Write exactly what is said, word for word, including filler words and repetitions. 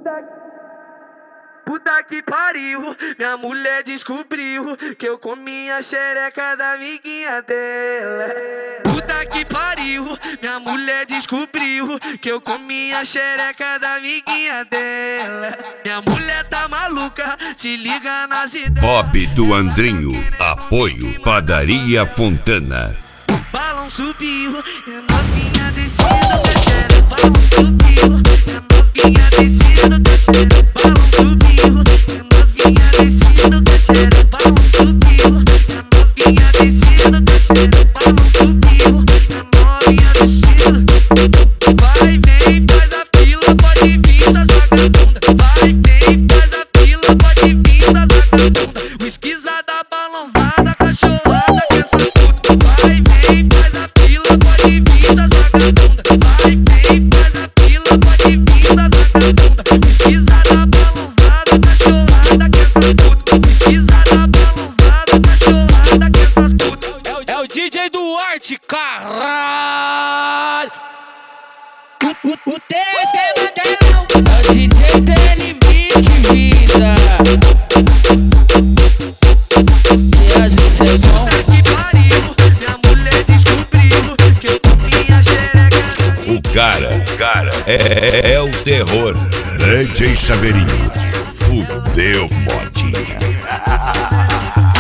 Puta que pariu, minha mulher descobriu que eu comi a xereca da amiguinha dela. Puta que pariu, minha mulher descobriu que eu comi a xereca da amiguinha dela. Minha mulher tá maluca, se liga nas ideias. Bob do Andrinho, apoio Padaria Fontana. Balão subiu, minha novinha descendo, descendo, balão subiu. Minha novinha descendo, descendo, balão subiu. Minha novinha descendo, descendo, balão subiu. Minha novinha descendo, descendo, balão subiu. Minha novinha descendo. Vai, vem, faz a fila, pode vir, essas vagabunda. Vai, vem, faz a fila, pode vir, essas vagabunda. O esquisada, balãozada, cachorrada, que essa puta. Vai, vem, faz a fila, pode vir, essas vagabunda. Vai, vem, faz a fila, pode vir, essas vagabunda. O esquisada, balãozada, cachorrada, que essa puta. O esquisada, balãozada, cachorrada, que essa puta. É o D J Duarte, caralho! O, o, o teu esquema dela. É o D J tem limite, vida. E as bom. Que pariu, minha mulher descobriu que eu comi a xereca. O cara, cara, é, é, é o terror. D J Chaveirinho, fudeu modinha.